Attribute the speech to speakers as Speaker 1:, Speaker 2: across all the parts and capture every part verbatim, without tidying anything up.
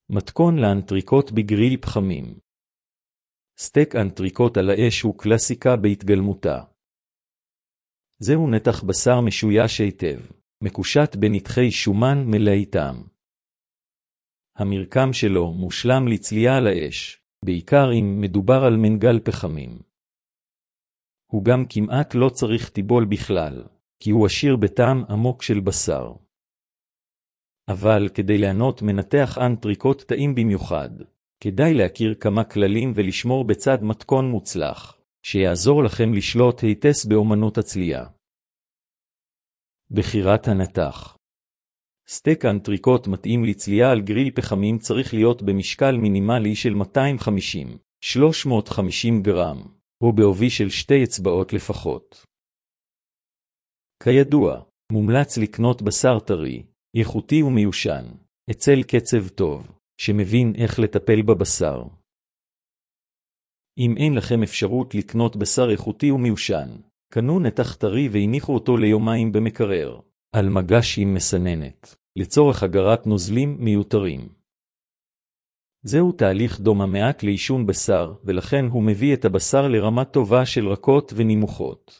Speaker 1: מתכון לאנטריקוט בגריל פחמים. סטייק אנטריקוט על האש הוא קלאסיקה בהתגלמותה. זהו נתח בשר משויש היטב, מקושט בנתחי שומן מלאי טעם. המרקם שלו מושלם לצלייה על האש, בעיקר אם מדובר על מנגל פחמים. הוא גם כמעט לא צריך טיבול בכלל, כי הוא עשיר בטעם עמוק של בשר. אבל כדי לענות מנתח אנטריקוט טעים במיוחד, כדאי להכיר כמה כללים ולשמור בצד מתכון מוצלח, שיעזור לכם לשלוט היטס באומנות הצלייה. בחירת הנתח. סטייק אנטריקוט מתאים לצלייה על גריל פחמים צריך להיות במשקל מינימלי של מאתיים חמישים עד שלוש מאות וחמישים גרם, או בעובי של שתי אצבעות לפחות. כידוע, מומלץ לקנות בשר טרי, איכותי ומיושן, אצל קצב טוב, שמבין איך לטפל בבשר. אם אין לכם אפשרות לקנות בשר איכותי ומיושן, קנו נתח טרי והניחו אותו ליומיים במקרר, על מגש עם מסננת, לצורך הגרת נוזלים מיותרים. זהו תהליך דומה מעט לאישון בשר, ולכן הוא מביא את הבשר לרמה טובה של רכות ונימוכות.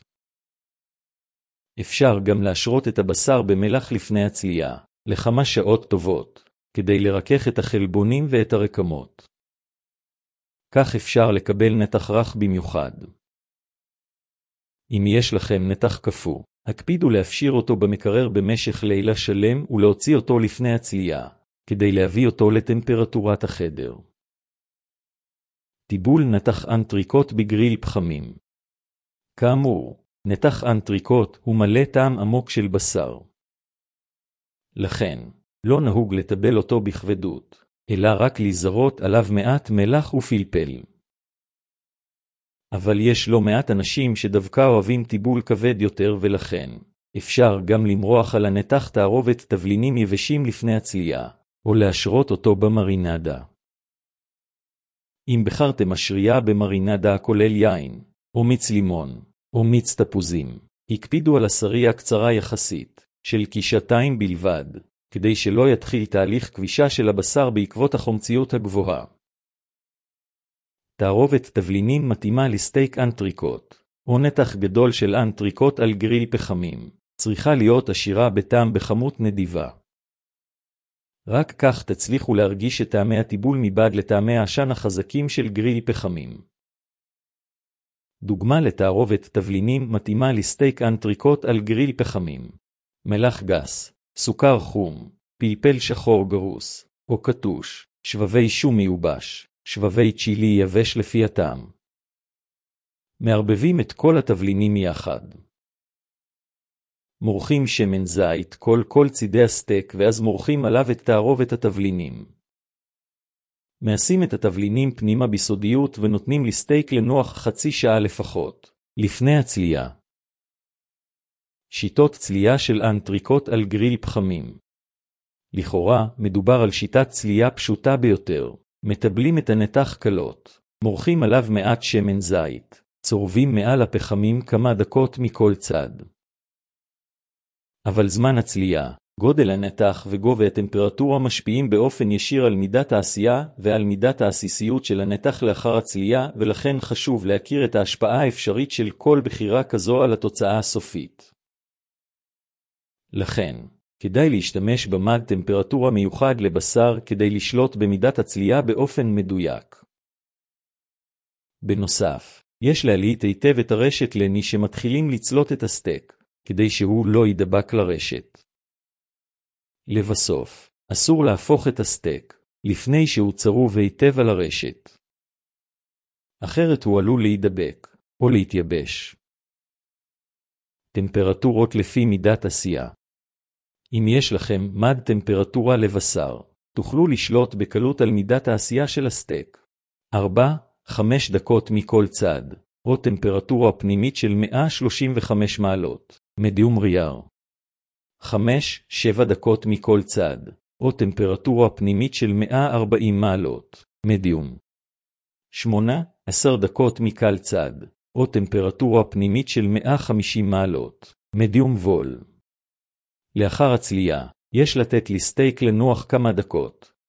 Speaker 1: אפשר גם להשרות את הבשר במלח לפני הצלייה, לכמה שעות טובות, כדי לרכך את החלבונים ואת הרקמות. כך אפשר לקבל נתח רך במיוחד. אם יש לכם נתח קפוא, הקפידו להפשיר אותו במקרר במשך לילה שלם ולהוציא אותו לפני הצלייה, כדי להביא אותו לטמפרטורת החדר. טיבול נתח אנטריקוט בגריל פחמים. כאמור, נתח אנטריקוט הוא מלא טעם עמוק של בשר. לכן, לא נהוג לטבל אותו בכבדות, אלא רק לזרות עליו מעט מלח ופלפל. אבל יש לא מעט אנשים שדווקא אוהבים טיבול כבד יותר ולכן, אפשר גם למרוח על הנתח תערובת תבלינים יבשים לפני הצלייה, או להשרות אותו במרינדה. אם בחרתם משרייה במרינדה הכולל יין, או מיץ לימון, או מיץ תפוזים, הקפידו על הסריה קצרה יחסית, של כשעתיים בלבד, כדי שלא יתחיל תהליך כבישה של הבשר בעקבות החומציות הגבוהה. תערובת תבלינים מתאימה לסטייק אנטריקוט, או נתח גדול של אנטריקוט על גריל פחמים, צריכה להיות עשירה בטעם בכמות נדיבה. רק כך תצליחו להרגיש את טעמי הטיבול מבעד לטעמי העשן החזקים של גריל פחמים. דוגמה לתערובת תבלינים מתאימה לסטייק אנטריקוט על גריל פחמים: מלח גס, סוכר חום, פלפל שחור גרוס, או קטוש, שבבי שום מיובש, שבבי צ'ילי יבש לפי הטעם. מערבבים את כל התבלינים יחד. מורחים שמן זית כל כל צידי הסטייק ואז מורחים עליו את תערובת התבלינים. מעשים את התבלינים פנימה בסודיות ונותנים לסטייק לנוח חצי שעה לפחות, לפני הצלייה. שיטות צלייה של אנטריקוט על גריל פחמים. לכאורה, מדובר על שיטת צלייה פשוטה ביותר. מטבלים את הנתח קלות, מורחים עליו מעט שמן זית, צורבים מעל הפחמים כמה דקות מכל צד. אבל זמן הצלייה, גודל הנתח וגובה הטמפרטורה משפיעים באופן ישיר על מידת העשייה ועל מידת העסיסיות של הנתח לאחר הצלייה, ולכן חשוב להכיר את ההשפעה האפשרית של כל בחירה כזו על התוצאה הסופית. לכן, כדאי להשתמש במד טמפרטורה מיוחד לבשר כדי לשלוט במידת הצלייה באופן מדויק. בנוסף, יש להליט היטב את הרשת למי שמתחילים לצלות את הסטייק, כדי שהוא לא ידבק לרשת. לבסוף, אסור להפוך את הסטייק, לפני שהוא צרוב היטב על הרשת. אחרת הוא עלול להידבק, או להתייבש. טמפרטורות לפי מידת עשייה. אם יש לכם מד טמפרטורה לבשר, תוכלו לשלוט בקלות על מידת העשייה של הסטייק. ארבע עד חמש דקות מכל צד, או טמפרטורה פנימית של מאה שלושים וחמש מעלות, מדיום רייר. חמש עד שבע דקות מכל צד, או טמפרטורה פנימית של מאה וארבעים מעלות, מדיום. שמונה עד עשר דקות מכל צד, או טמפרטורה פנימית של מאה וחמישים מעלות, מדיום וול. לאחר הצלייה, יש לתת לסטייק לנוח כמה דקות,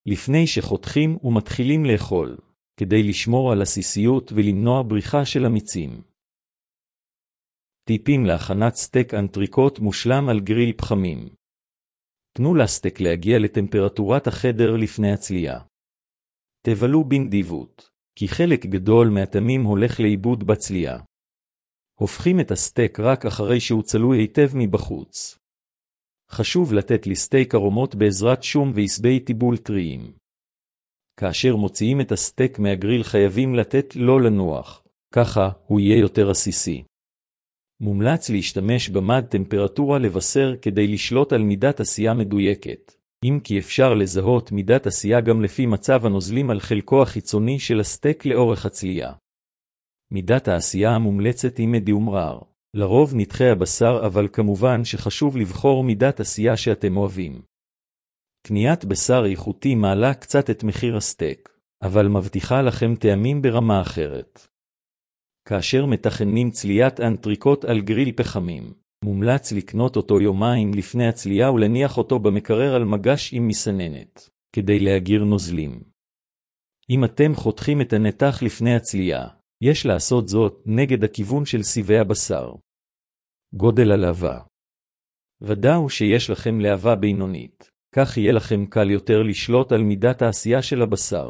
Speaker 1: לפני שחותכים ומתחילים לאכול, כדי לשמור על עסיסיות ולמנוע בריחה של המיצים. טיפים להכנת סטייק אנטריקוט מושלם על גריל פחמים. תנו לסטייק להגיע לטמפרטורת החדר לפני הצלייה. תבלו בנדיבות, כי חלק גדול מהטעמים הולך לאיבוד בצלייה. הופכים את הסטייק רק אחרי שהוא צלוי היטב מבחוץ. חשוב לתת לסטייק ארומות בעזרת שום ועשבי טיבול טריים. כאשר מוציאים את הסטייק מהגריל חייבים לתת לו לנוח, ככה הוא יהיה יותר עסיסי. מומלץ להשתמש במד טמפרטורה לבשר כדי לשלוט על מידת עשייה מדויקת, אם כי אפשר לזהות מידת עשייה גם לפי מצב הנוזלים על חלקו החיצוני של הסטייק לאורך הצלייה. מידת העשייה המומלצת היא מדיום רר. לרוב נתחי הבשר, אבל כמובן שחשוב לבחור מידת עשייה שאתם אוהבים. קניית בשר איכותי מעלה קצת את מחיר הסטייק, אבל מבטיחה לכם טעמים ברמה אחרת. כאשר מתכננים צליית אנטריקוט על גריל פחמים, מומלץ לקנות אותו יומיים לפני הצלייה ולהניח אותו במקרר על מגש עם מסננת, כדי להגיר נוזלים. אם אתם חותכים את הנתח לפני הצלייה, יש לעשות זאת נגד הכיוון של סיבי הבשר. גודל הלהבה. ודאו שיש לכם להבה בינונית, כך יהיה לכם קל יותר לשלוט על מידת העשייה של הבשר.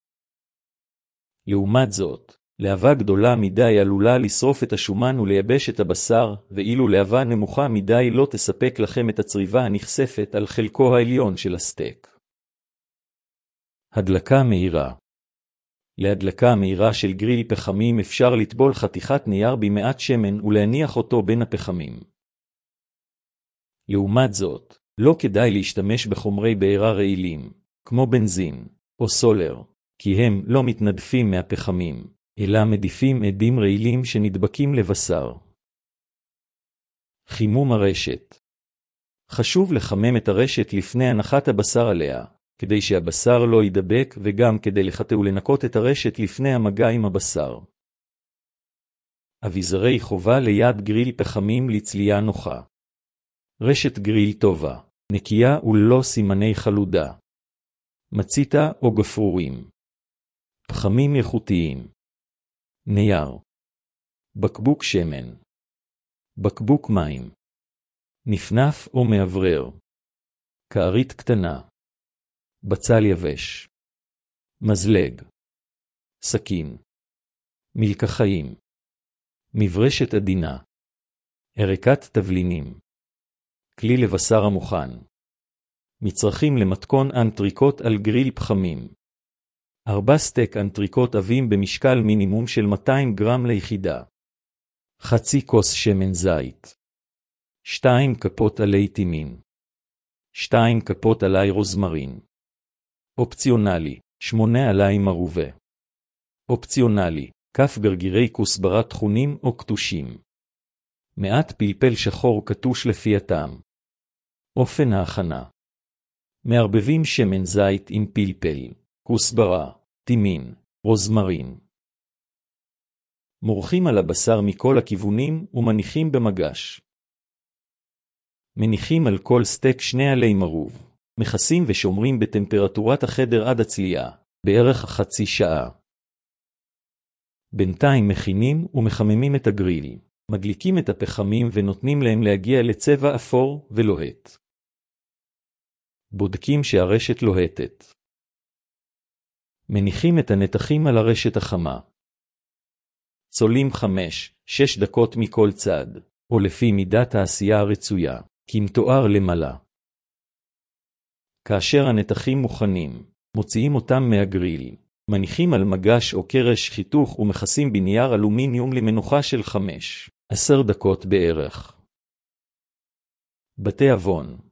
Speaker 1: לעומת זאת, להבה גדולה מדי עלולה לשרוף את השומן ולייבש את הבשר, ואילו להבה נמוכה מדי לא תספק לכם את הצריבה הנחשפת על חלקו העליון של הסטייק. הדלקה מהירה. להדלקה מהירה של גריל פחמים אפשר לטבול חתיכת נייר במעט שמן ולהניח אותו בין הפחמים. לעומת זאת, לא כדאי להשתמש בחומרי בעירה רעילים, כמו בנזין או סולר, כי הם לא מתנדפים מהפחמים, אלא מדיפים עדים רעילים שנדבקים לבשר. חימום הרשת. חשוב לחמם את הרשת לפני הנחת הבשר עליה, כדי שהבשר לא יידבק וגם כדי לחטא ולנקות את הרשת לפני המגע עם הבשר. אביזרי חובה ליד גריל פחמים לצלייה נוחה. רשת גריל טובה, נקייה וללא סימני חלודה. מציתה או גפרורים. פחמים איכותיים. נייר. בקבוק שמן. בקבוק מים. נפנף או מאוורר. כערית קטנה. בצל יבש. מזלג. סכין. מלקחיים. מברשת עדינה. ערקת תבלינים. כלי לבשר המוכן. מצרכים למתכון אנטריקוט על גריל פחמים. ארבע סטייק אנטריקוט עבים במשקל מינימום של מאתיים גרם ליחידה. חצי כוס שמן זית. שתיים כפות עלי טימין. שתיים כפות עלי רוזמרין. אופציונלי, שמונה עלי מרובה. אופציונלי, כף גרגירי כוסברה תכונים או קטושים. מעט פלפל שחור קטוש לפי הטעם. אופן ההכנה. מערבבים שמן זית עם פלפל, כוסברה, טימין, רוזמרין. מורחים על הבשר מכל הכיוונים ומניחים במגש. מניחים על כל סטייק שני עלי מרוב. מכסים ושומרים בטמפרטורת החדר עד הצלייה, בערך חצי שעה. בינתיים מכינים ומחממים את הגריל, מדליקים את הפחמים ונותנים להם להגיע לצבע אפור ולוהט. בודקים שהרשת לוהטת. מניחים את הנתחים על הרשת החמה. צולים חמש, שש דקות מכל צד, או לפי מידת העשייה הרצויה, כמתואר למעלה. כאשר הנתחים מוכנים, מוציאים אותם מהגריל, מניחים על מגש או קרש חיתוך ומכסים בנייר אלומיניום למנוחה של חמש, עשר דקות בערך. בתי אבון.